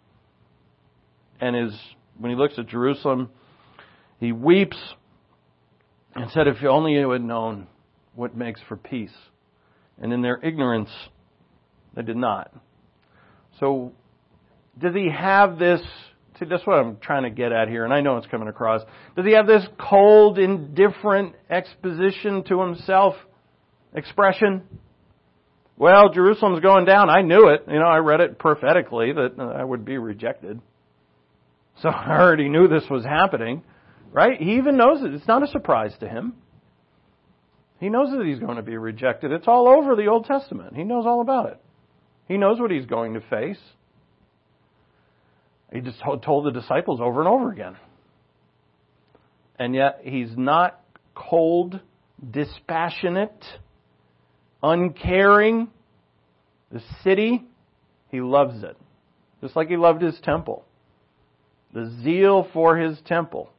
And his, when he looks at Jerusalem, he weeps and said, if only you had known what makes for peace. And in their ignorance, they did not. So, does he have this, see, that's what I'm trying to get at here, and I know it's coming across. Does he have this cold, indifferent exposition to himself, expression? Well, Jerusalem's going down. I knew it. You know, I read it prophetically that I would be rejected. So I already knew this was happening, right? He even knows it. It's not a surprise to him. He knows that he's going to be rejected. It's all over the Old Testament. He knows all about it. He knows what he's going to face. He just told the disciples over and over again. And yet he's not cold, dispassionate, uncaring. The city, he loves it. Just like he loved his temple. The zeal for his temple.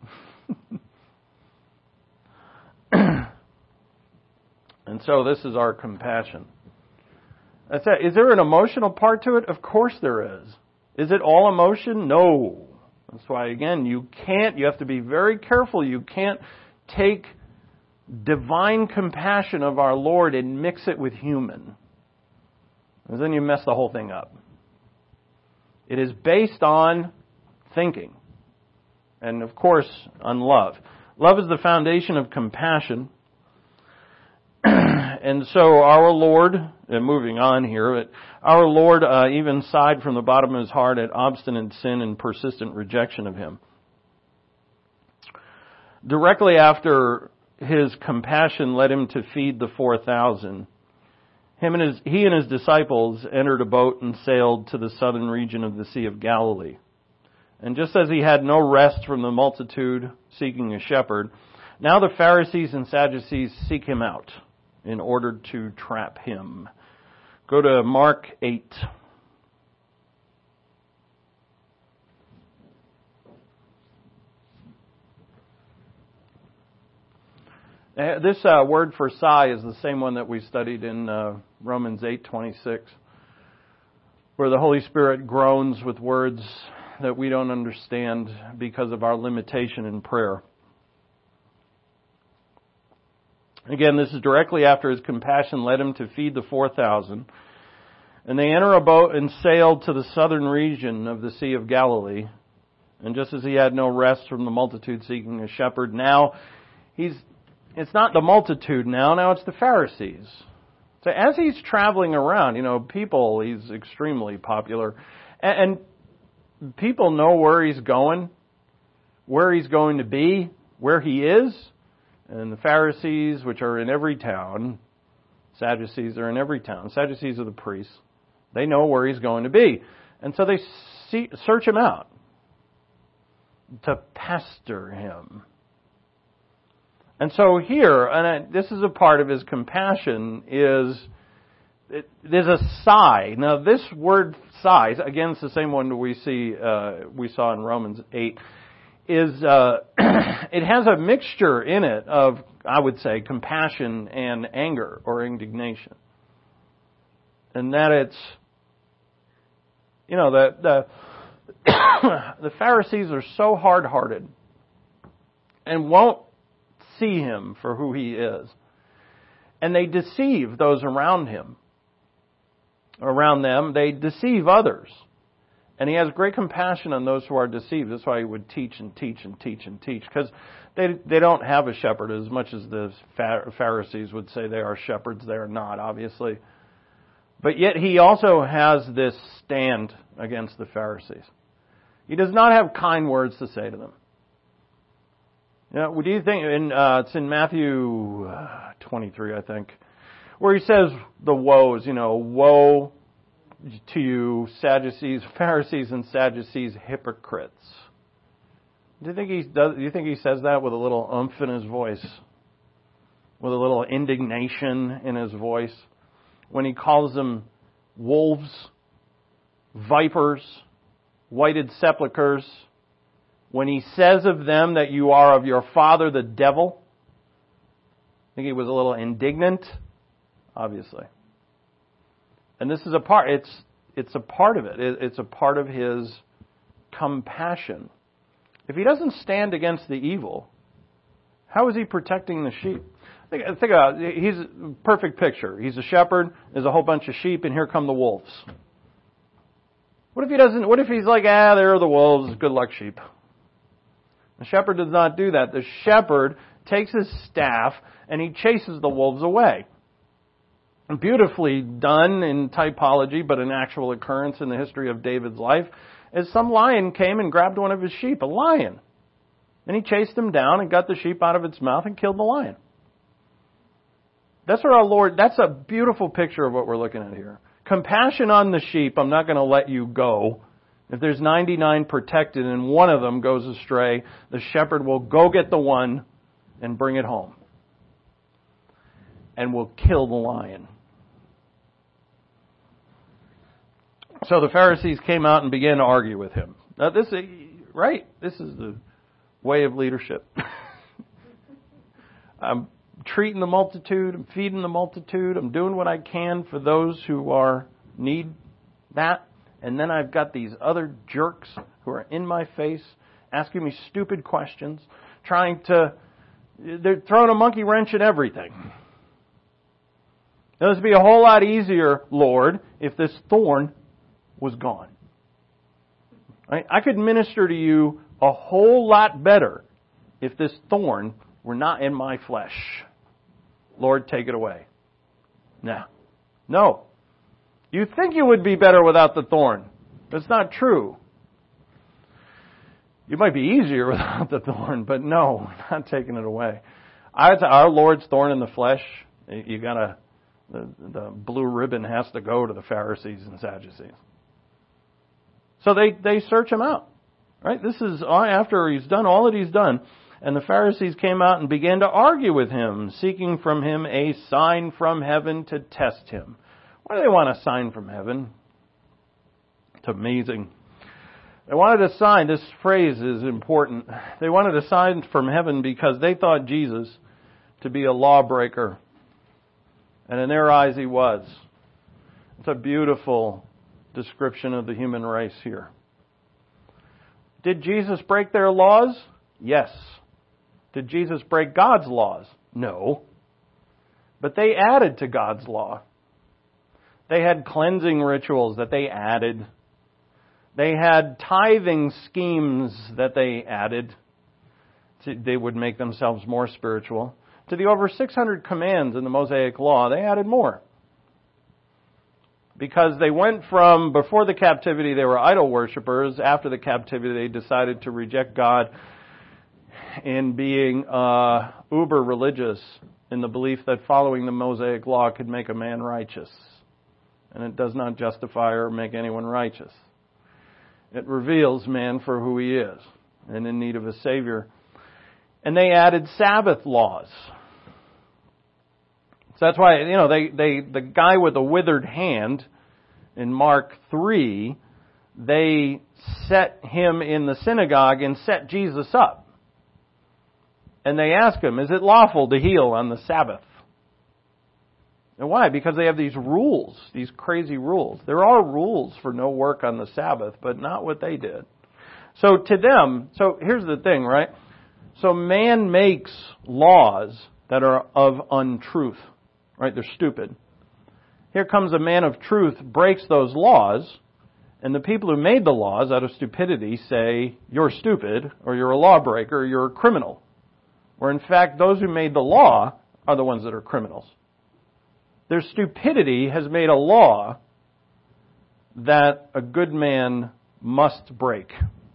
And so this is our compassion. That's it. Is there an emotional part to it? Of course there is. Is it all emotion? No. That's why, again, you can't, you have to be very careful. You can't take divine compassion of our Lord and mix it with human. Because then you mess the whole thing up. It is based on thinking. And, of course, on love. Love is the foundation of compassion. And so our Lord, and moving on here, our Lord uh, even sighed from the bottom of his heart at obstinate sin and persistent rejection of him. Directly after his compassion led him to feed the four thousand, him and his, he and his disciples entered a boat and sailed to the southern region of the Sea of Galilee. And just as he had no rest from the multitude seeking a shepherd, now the Pharisees and Sadducees seek him out in order to trap him. Go to Mark eight. Uh, This uh, word for sigh is the same one that we studied in uh, Romans eight twenty-six, where the Holy Spirit groans with words that we don't understand because of our limitation in prayer. Again, this is directly after His compassion led Him to feed the four thousand. And they enter a boat and sail to the southern region of the Sea of Galilee. And just as He had no rest from the multitude seeking a shepherd, now He's, it's not the multitude now, now it's the Pharisees. So as He's traveling around, you know, people, He's extremely popular. And, and people know where He's going, where He's going to be, where He is. And the Pharisees, which are in every town, Sadducees are in every town. Sadducees are the priests. They know where He's going to be. And so they see, search Him out to pester Him. And so here, and I, this is a part of His compassion, is it, there's a sigh. Now this word sigh, again it's the same one that we see uh, we saw in Romans eight, is uh, it has a mixture in it of, I would say, compassion and anger or indignation. And that it's, you know, the the, the Pharisees are so hard-hearted and won't see Him for who He is. And they deceive those around Him. Around them, they deceive others. And He has great compassion on those who are deceived. That's why He would teach and teach and teach and teach. Because they they don't have a shepherd as much as the Pharisees would say they are shepherds. They are not, obviously. But yet He also has this stand against the Pharisees. He does not have kind words to say to them. You know, do you think, in, uh, it's in Matthew twenty-three, I think, where He says the woes, you know, woe to you, Sadducees, Pharisees and Sadducees, hypocrites. Do you think he does? Do you think He says that with a little oomph in His voice, with a little indignation in His voice, when He calls them wolves, vipers, whited sepulchres, when He says of them that you are of your father the devil? I think He was a little indignant, obviously. And this is a part, it's it's a part of it. It's a part of His compassion. If He doesn't stand against the evil, how is He protecting the sheep? Think, think about it. He's a perfect picture. He's a shepherd, there's a whole bunch of sheep, and here come the wolves. What if He doesn't, what if He's like, ah, there are the wolves, good luck, sheep? The shepherd does not do that. The shepherd takes his staff and he chases the wolves away. Beautifully done in typology, but an actual occurrence in the history of David's life, is some lion came and grabbed one of his sheep, a lion. And he chased him down and got the sheep out of its mouth and killed the lion. That's what our Lord, that's a beautiful picture of what we're looking at here. Compassion on the sheep, I'm not going to let you go. If there's ninety-nine protected and one of them goes astray, the shepherd will go get the one and bring it home. And will kill the lion. So the Pharisees came out and began to argue with Him. Now this, right? This is the way of leadership. I'm treating the multitude. I'm feeding the multitude. I'm doing what I can for those who are need that. And then I've got these other jerks who are in my face, asking me stupid questions, trying to, they're throwing a monkey wrench at everything. Now, this would be a whole lot easier, Lord, if this thorn was gone. Right? I could minister to you a whole lot better if this thorn were not in my flesh. Lord, take it away. No. No. You think you would be better without the thorn. That's not true. You might be easier without the thorn, but no, we're not taking it away. Our Lord's thorn in the flesh, you gotta, the, the blue ribbon has to go to the Pharisees and Sadducees. So they, they search Him out. Right? This is after He's done all that He's done. And the Pharisees came out and began to argue with Him, seeking from Him a sign from heaven to test Him. Why do they want a sign from heaven? It's amazing. They wanted a sign. This phrase is important. They wanted a sign from heaven because they thought Jesus, to to be a lawbreaker. And in their eyes, he was. It's a beautiful description of the human race here. Did Jesus break their laws? Yes. Did Jesus break God's laws? No. But they added to God's law. They had cleansing rituals that they added. They had tithing schemes that they added. They would make themselves more spiritual. To the over six hundred commands in the Mosaic Law, they added more. Because they went from, before the captivity, they were idol worshippers. After the captivity, they decided to reject God in being uh, uber religious, in the belief that following the Mosaic Law could make a man righteous. And it does not justify or make anyone righteous. It reveals man for who he is and in need of a Savior. And they added Sabbath laws. So that's why, you know, they, they the guy with the withered hand in Mark three, they set him in the synagogue and set Jesus up. And they ask him, is it lawful to heal on the Sabbath? And why? Because they have these rules, these crazy rules. There are rules for no work on the Sabbath, but not what they did. So to them, so here's the thing, right? So man makes laws that are of untruth, right? They're stupid. Here comes a man of truth, breaks those laws, and the people who made the laws out of stupidity say, you're stupid, or you're a lawbreaker, or you're a criminal. Where in fact, those who made the law are the ones that are criminals. Their stupidity has made a law that a good man must break.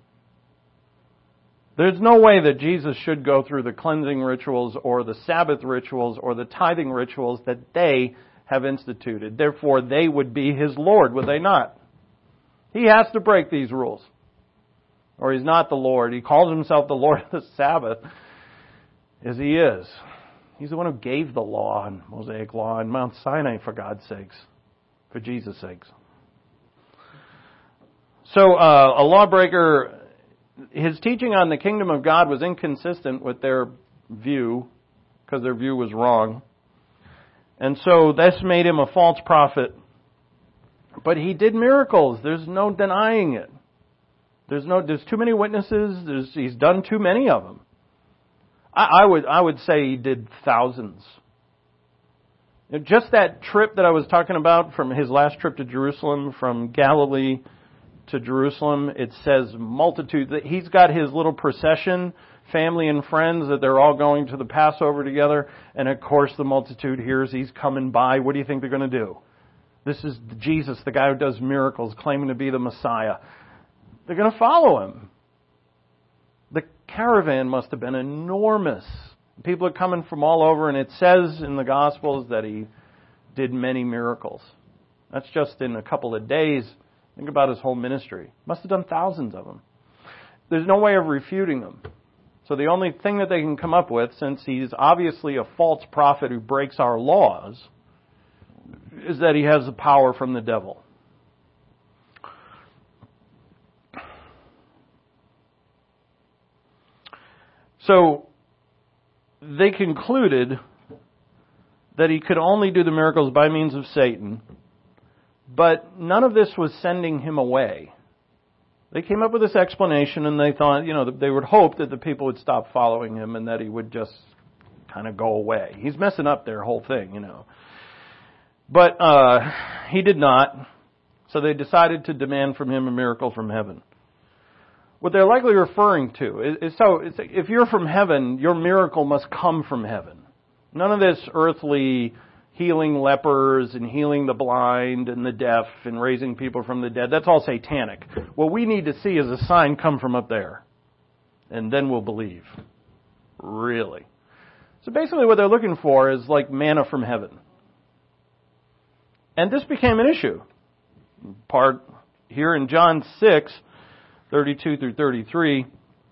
There's no way that Jesus should go through the cleansing rituals or the Sabbath rituals or the tithing rituals that they have instituted. Therefore, they would be his Lord, would they not? He has to break these rules. Or he's not the Lord. He calls himself the Lord of the Sabbath, as he is. He's the one who gave the law and Mosaic law and Mount Sinai, for God's sakes, for Jesus' sakes. So uh, a lawbreaker, his teaching on the kingdom of God was inconsistent with their view, because their view was wrong. And so this made him a false prophet. But he did miracles. There's no denying it. There's no. There's too many witnesses. There's, he's done too many of them. I, I would I would say he did thousands. Just that trip that I was talking about from his last trip to Jerusalem, from Galilee to Jerusalem, it says multitudes. He's got his little procession, family and friends, that they're all going to the Passover together. And of course the multitude hears he's coming by. What do you think they're going to do? This is Jesus, the guy who does miracles, claiming to be the Messiah. They're going to follow him. The caravan must have been enormous. People are coming from all over, and it says in the Gospels that he did many miracles. That's just in a couple of days. Think about his whole ministry. Must have done thousands of them. There's no way of refuting them. So the only thing that they can come up with, since he's obviously a false prophet who breaks our laws, is that he has the power from the devil. So they concluded that he could only do the miracles by means of Satan, but none of this was sending him away. They came up with this explanation, and they thought, you know, they would hope that the people would stop following him and that he would just kind of go away. He's messing up their whole thing, you know. But uh, he did not, so they decided to demand from him a miracle from heaven. What they're likely referring to is, is so it's, if you're from heaven, your miracle must come from heaven. None of this earthly healing lepers and healing the blind and the deaf and raising people from the dead. That's all satanic. What we need to see is a sign come from up there. And then we'll believe. Really. So basically what they're looking for is like manna from heaven. And this became an issue. Part here in John six, thirty-two through thirty-three.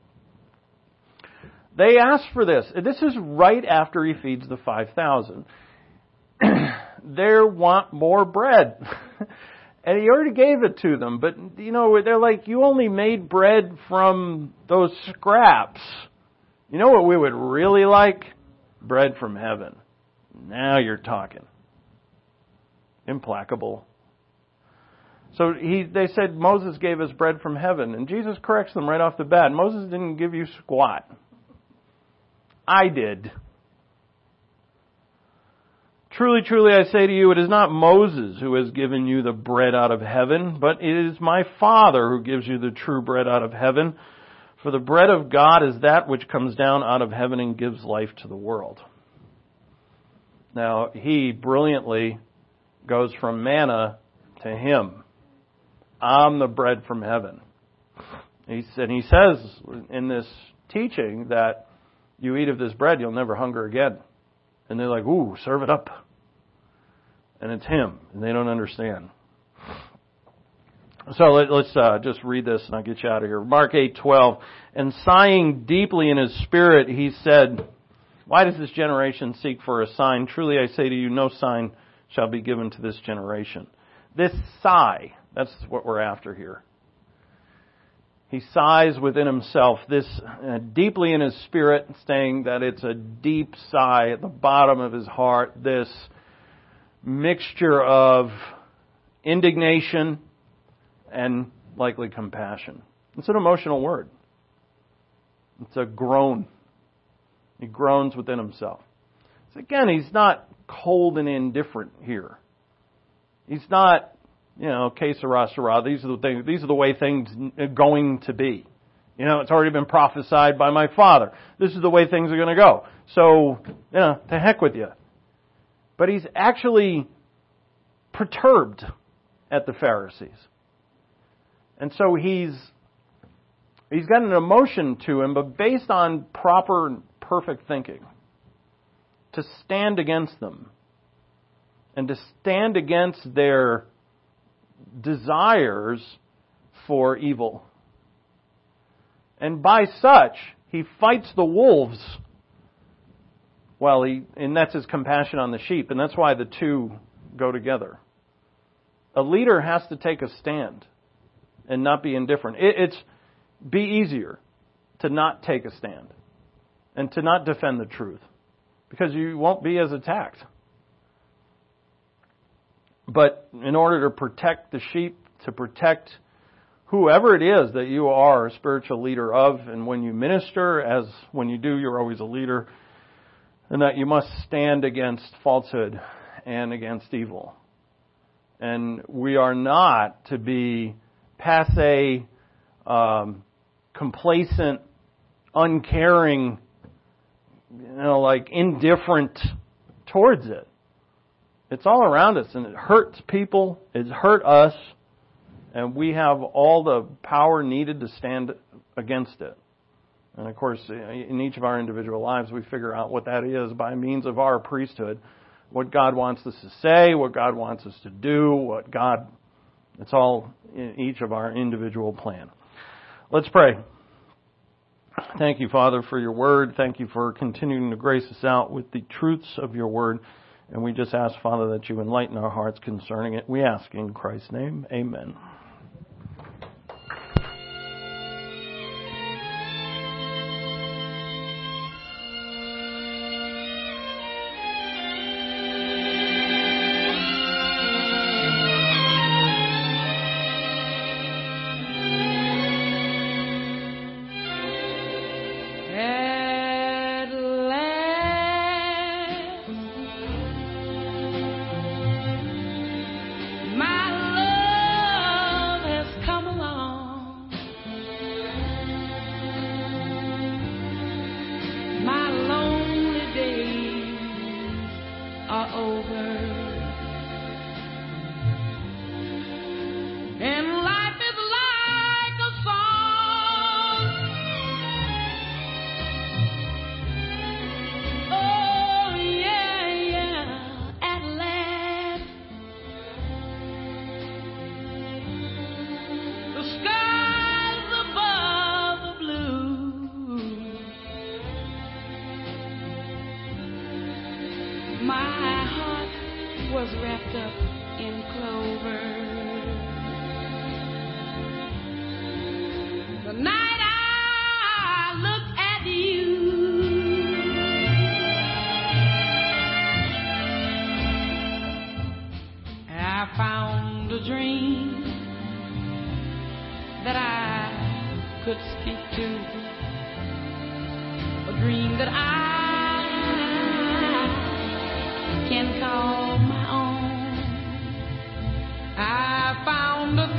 They asked for this. This is right after he feeds the five thousand. They want more bread. And he already gave it to them. But, you know, they're like, you only made bread from those scraps. You know what we would really like? bread from heaven. Now you're talking. Implacable. So he, they said Moses gave us bread from heaven, and Jesus corrects them right off the bat. Moses didn't give you squat. I did. Truly, truly, I say to you, it is not Moses who has given you the bread out of heaven, but it is my Father who gives you the true bread out of heaven. For the bread of God is that which comes down out of heaven and gives life to the world. Now, he brilliantly goes from manna to him. I'm the bread from heaven. He said, he says in this teaching that you eat of this bread, you'll never hunger again. And they're like, ooh, serve it up. And it's him, and they don't understand. So let, let's uh, just read this and I'll get you out of here. Mark eight twelve. And sighing deeply in his spirit, he said, why does this generation seek for a sign? Truly I say to you, no sign shall be given to this generation. This sigh, that's what we're after here. He sighs within himself, this uh, deeply in his spirit, saying that it's a deep sigh at the bottom of his heart, this mixture of indignation and likely compassion. It's an emotional word. It's a groan. He groans within himself. So again, he's not cold and indifferent here. He's not, you know, que sera, sera. These are the things, these are the way things are going to be. You know, it's already been prophesied by my Father. This is the way things are going to go. So, you know, to heck with you. But he's actually perturbed at the Pharisees. And so he's he's got an emotion to him, but based on proper, perfect thinking. To stand against them. And to stand against their desires for evil. And by such, he fights the wolves. Well, he, and that's his compassion on the sheep. And that's why the two go together. A leader has to take a stand and not be indifferent. It, it's be easier to not take a stand and to not defend the truth because you won't be as attacked. But in order to protect the sheep, to protect whoever it is that you are a spiritual leader of, and when you minister, as when you do, you're always a leader, and that you must stand against falsehood and against evil. And we are not to be passe, um, complacent, uncaring, you know, like indifferent towards it. It's all around us, and it hurts people. It's hurt us, and we have all the power needed to stand against it. And of course, in each of our individual lives, we figure out what that is by means of our priesthood, what God wants us to say, what God wants us to do, what God, it's all in each of our individual plan. Let's pray. Thank you, Father, for your word. Thank you for continuing to grace us out with the truths of your word. And we just ask, Father, that you enlighten our hearts concerning it. We ask in Christ's name. Amen. The night I looked at you, that I can call my own. I found a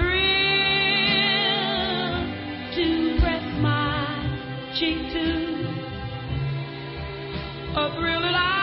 thrill to press my cheek to, a thrill that I